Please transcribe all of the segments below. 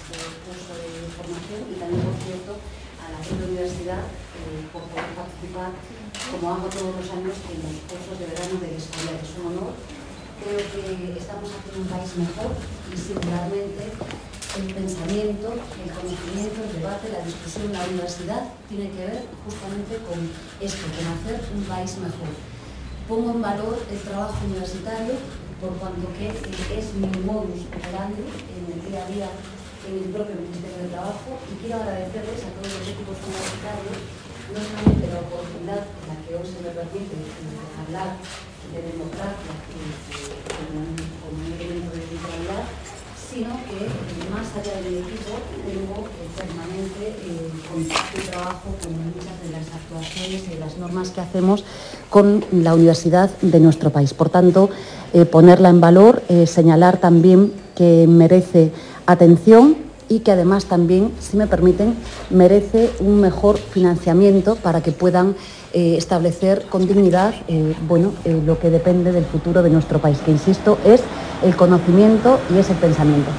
curso de formación y también, por cierto, a la propia universidad por poder participar, como hago todos los años, en los cursos de verano de Historia. Es un honor. Creo que estamos haciendo un país mejor y singularmente el pensamiento, el conocimiento, el debate, la discusión en la universidad tiene que ver justamente con esto, con hacer un país mejor. Pongo en valor el trabajo universitario por cuanto que es mi modus operandi en el día a día en el propio Ministerio de Trabajo, y quiero agradecerles a todos los equipos universitarios no solamente la oportunidad en la que hoy se me permite hablar de democracia como un elemento de neutralidad, sino que más allá del equipo tengo permanente contacto y trabajo con muchas de las actuaciones y las normas que hacemos con la universidad de nuestro país. Por tanto, ponerla en valor, señalar también que merece atención y que además también, si me permiten, merece un mejor financiamiento para que puedan establecer con dignidad lo que depende del futuro de nuestro país, que insisto, es el conocimiento y es el pensamiento.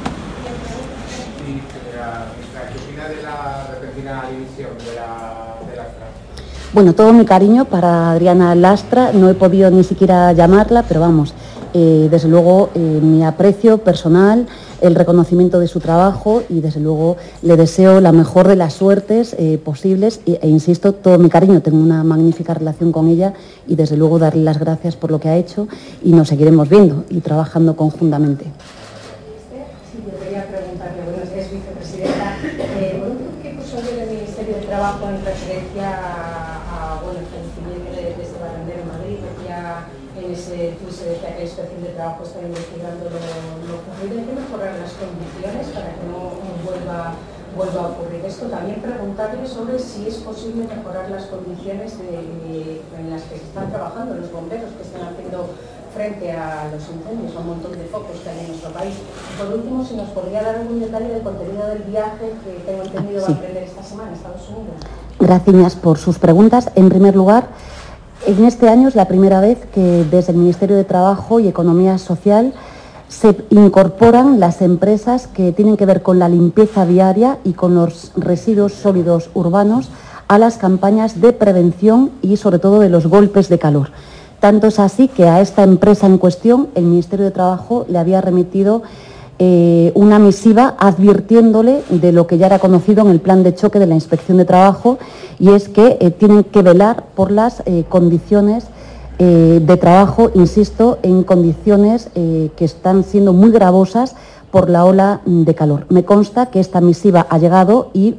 ¿Qué opina de la repentina dimisión de Lastra? Bueno, todo mi cariño para Adriana Lastra, no he podido ni siquiera llamarla, pero vamos, desde luego mi aprecio personal, el reconocimiento de su trabajo y desde luego le deseo la mejor de las suertes posibles e insisto, todo mi cariño, tengo una magnífica relación con ella y desde luego darle las gracias por lo que ha hecho y nos seguiremos viendo y trabajando conjuntamente. Sí, yo quería preguntarle, bueno, usted es vicepresidenta, ¿qué puso el Ministerio de Trabajo en referencia a el fallecimiento de este barrendero en Madrid? Ya en ese tuit se decía que la Inspección de Trabajo está investigando lo ocurrido. ¿Hay que mejorar las condiciones para que no vuelva a ocurrir esto? También preguntarle sobre si es posible mejorar las condiciones en las que se están trabajando los bomberos que están haciendo frente a los incendios, a un montón de focos que hay en nuestro país. Y por último, si nos podría dar algún detalle del contenido del viaje que tengo entendido va a emprender esta semana en Estados Unidos. Gracias por sus preguntas. En primer lugar, en este año es la primera vez que desde el Ministerio de Trabajo y Economía Social se incorporan las empresas que tienen que ver con la limpieza viaria y con los residuos sólidos urbanos a las campañas de prevención y sobre todo de los golpes de calor. Tanto es así que a esta empresa en cuestión el Ministerio de Trabajo le había remitido una misiva advirtiéndole de lo que ya era conocido en el plan de choque de la Inspección de Trabajo, y es que tienen que velar por las condiciones de trabajo, insisto, en condiciones que están siendo muy gravosas por la ola de calor. Me consta que esta misiva ha llegado y,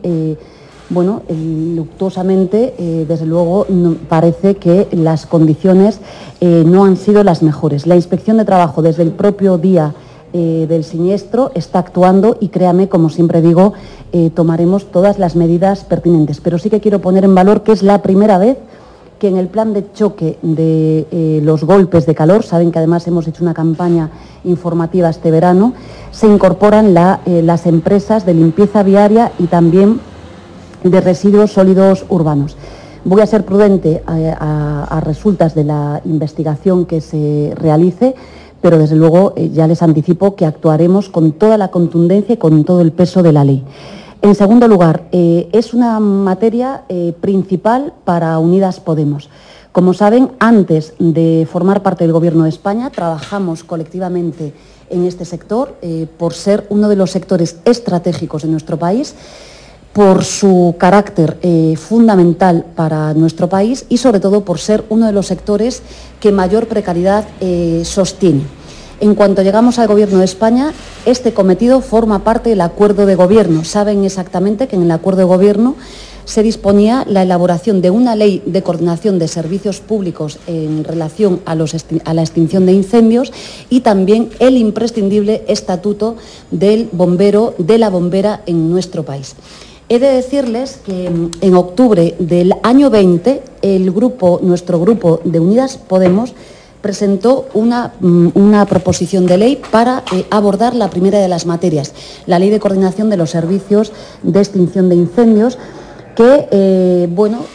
luctuosamente, desde luego, parece que las condiciones no han sido las mejores. La Inspección de Trabajo, desde el propio día del siniestro, está actuando y créame, como siempre digo, tomaremos todas las medidas pertinentes. Pero sí que quiero poner en valor que es la primera vez que en el plan de choque de los golpes de calor, saben que además hemos hecho una campaña informativa este verano, se incorporan las empresas de limpieza viaria y también de residuos sólidos urbanos. Voy a ser prudente a resultas de la investigación que se realice, pero desde luego ya les anticipo que actuaremos con toda la contundencia y con todo el peso de la ley. En segundo lugar, es una materia principal para Unidas Podemos. Como saben, antes de formar parte del Gobierno de España, trabajamos colectivamente en este sector por ser uno de los sectores estratégicos de nuestro país, por su carácter fundamental para nuestro país y sobre todo por ser uno de los sectores que mayor precariedad sostiene. En cuanto llegamos al Gobierno de España, este cometido forma parte del acuerdo de gobierno. Saben exactamente que en el acuerdo de gobierno se disponía la elaboración de una ley de coordinación de servicios públicos en relación a la extinción de incendios y también el imprescindible estatuto del bombero, de la bombera en nuestro país. He de decirles que en octubre del año 20, nuestro grupo de Unidas Podemos presentó una proposición de ley para abordar la primera de las materias, la Ley de Coordinación de los Servicios de Extinción de Incendios, que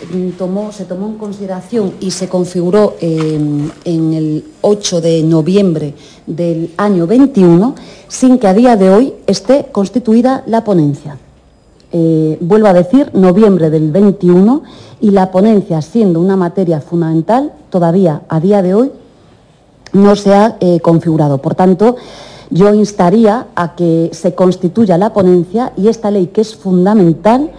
se tomó en consideración y se configuró en el 8 de noviembre del año 21, sin que a día de hoy esté constituida la ponencia. Vuelvo a decir, noviembre del 21, y la ponencia, siendo una materia fundamental, todavía a día de hoy no se ha configurado. Por tanto, yo instaría a que se constituya la ponencia y esta ley, que es fundamental,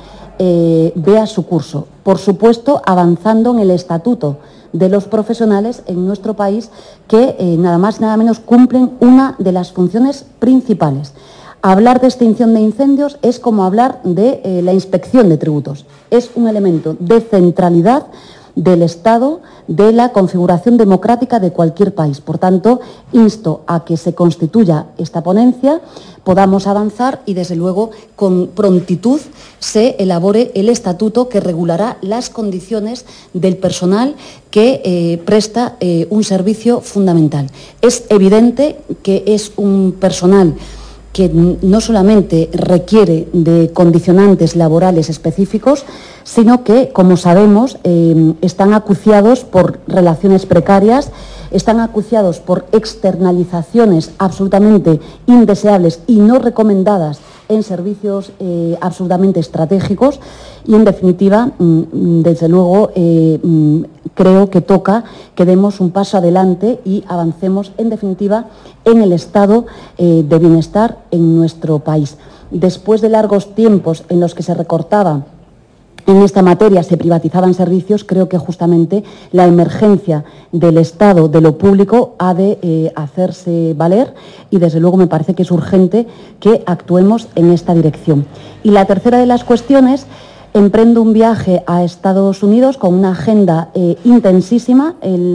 vea su curso. Por supuesto, avanzando en el estatuto de los profesionales en nuestro país, que nada más nada menos cumplen una de las funciones principales. Hablar de extinción de incendios es como hablar de la inspección de tributos. Es un elemento de centralidad del Estado, de la configuración democrática de cualquier país. Por tanto, insto a que se constituya esta ponencia, podamos avanzar y, desde luego, con prontitud se elabore el estatuto que regulará las condiciones del personal que presta un servicio fundamental. Es evidente que es un personal que no solamente requiere de condicionantes laborales específicos, sino que, como sabemos, están acuciados por relaciones precarias, están acuciados por externalizaciones absolutamente indeseables y no recomendadas en servicios absolutamente estratégicos y, en definitiva, desde luego, creo que toca que demos un paso adelante y avancemos, en definitiva, en el estado de bienestar en nuestro país. Después de largos tiempos en los que se recortaba en esta materia, se privatizaban servicios, creo que justamente la emergencia del Estado, de lo público, ha de hacerse valer y, desde luego, me parece que es urgente que actuemos en esta dirección. Y la tercera de las cuestiones, emprendo un viaje a Estados Unidos con una agenda intensísima.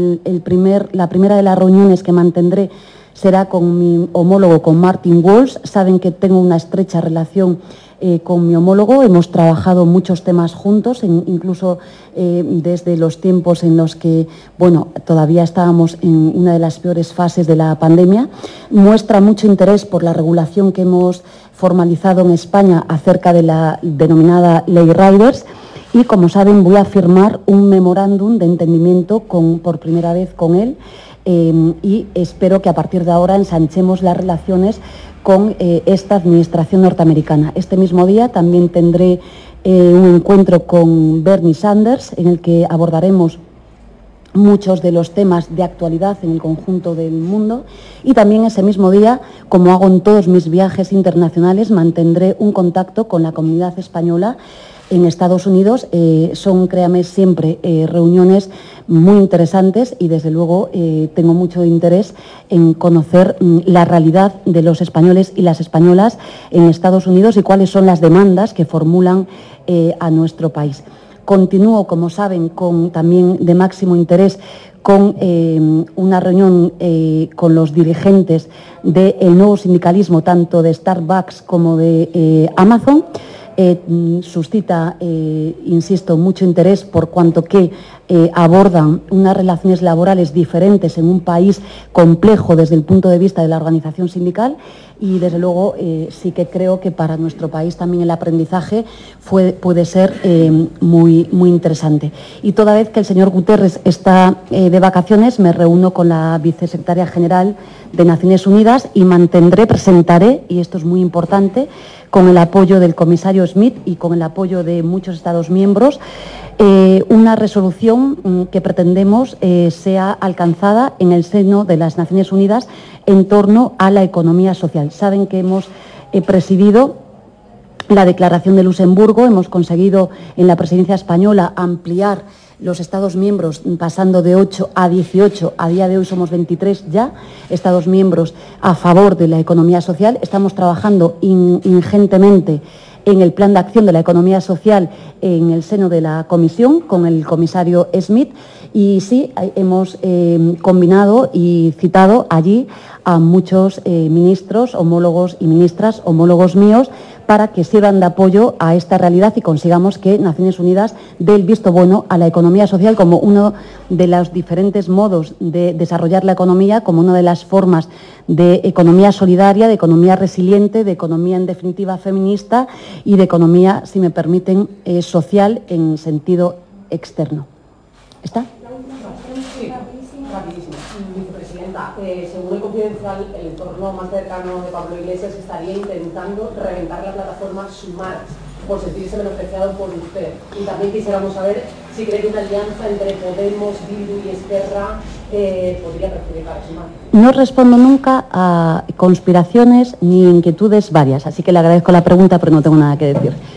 La primera de las reuniones que mantendré será con mi homólogo, con Martin Walsh. Saben que tengo una estrecha relación con mi homólogo, hemos trabajado muchos temas juntos, incluso desde los tiempos en los que, todavía estábamos en una de las peores fases de la pandemia. Muestra mucho interés por la regulación que hemos formalizado en España acerca de la denominada Ley Riders y, como saben, voy a firmar un memorándum de entendimiento por primera vez con él y espero que a partir de ahora ensanchemos las relaciones con esta administración norteamericana. Este mismo día también tendré un encuentro con Bernie Sanders, en el que abordaremos muchos de los temas de actualidad en el conjunto del mundo, y también ese mismo día, como hago en todos mis viajes internacionales, mantendré un contacto con la comunidad española en Estados Unidos. Son, créame, siempre reuniones muy interesantes y, desde luego, tengo mucho interés en conocer la realidad de los españoles y las españolas en Estados Unidos y cuáles son las demandas que formulan a nuestro país. Continúo, como saben, también de máximo interés con una reunión con los dirigentes del nuevo sindicalismo, tanto de Starbucks como de Amazon. Suscita, insisto, mucho interés por cuanto que abordan unas relaciones laborales diferentes en un país complejo desde el punto de vista de la organización sindical y, desde luego, sí que creo que para nuestro país también el aprendizaje puede ser muy, muy interesante. Y toda vez que el señor Guterres está de vacaciones, me reúno con la vicesecretaria general de Naciones Unidas y presentaré, y esto es muy importante, con el apoyo del comisario Smith y con el apoyo de muchos Estados miembros, una resolución que pretendemos sea alcanzada en el seno de las Naciones Unidas en torno a la economía social. Saben que hemos presidido la Declaración de Luxemburgo, hemos conseguido en la presidencia española ampliar los Estados miembros pasando de 8 a 18, a día de hoy somos 23 ya, Estados miembros a favor de la economía social. Estamos trabajando ingentemente en el plan de acción de la economía social en el seno de la Comisión con el comisario Smith y sí, hemos combinado y citado allí a muchos ministros, homólogos y ministras, homólogos míos, para que sirvan de apoyo a esta realidad y consigamos que Naciones Unidas dé el visto bueno a la economía social como uno de los diferentes modos de desarrollar la economía, como una de las formas de economía solidaria, de economía resiliente, de economía en definitiva feminista y de economía, si me permiten, social en sentido externo. ¿Está? Sí, rapidísimo. Vicepresidenta, según el Confidencial, el entorno más cercano de Pablo Iglesias estaría intentando reventar la plataforma Sumar por sentirse menospreciado por usted. Y también quisiéramos saber si cree que una alianza entre Podemos, Bildu y Esquerra podría perjudicar a Sumar. No respondo nunca a conspiraciones ni inquietudes varias, así que le agradezco la pregunta, pero no tengo nada que decir.